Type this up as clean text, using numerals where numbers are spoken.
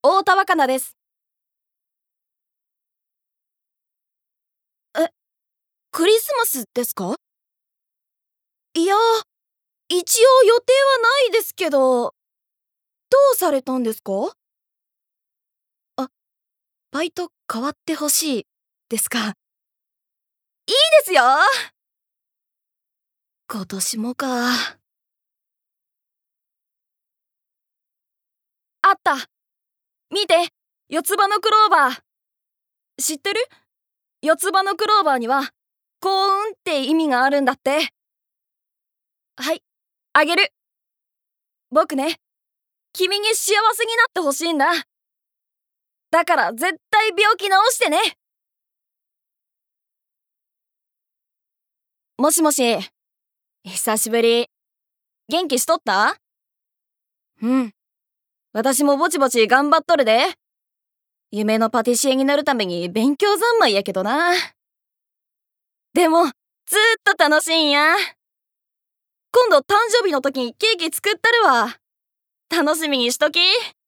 大田若菜です。え、クリスマスですか？いや、一応予定はないですけど、どうされたんですか？あ、バイト変わってほしいですか？いいですよ。今年もか。あった。見て、四つ葉のクローバー。知ってる？四つ葉のクローバーには幸運って意味があるんだって。はい、あげる。僕ね、君に幸せになってほしいんだ。だから絶対病気治してね。もしもし、久しぶり。元気しとった？うん。私もぼちぼち頑張っとるで。夢のパティシエになるために勉強三昧やけどな。でも、ずーっと楽しいんや。今度誕生日の時にケーキ作ったるわ。楽しみにしとき。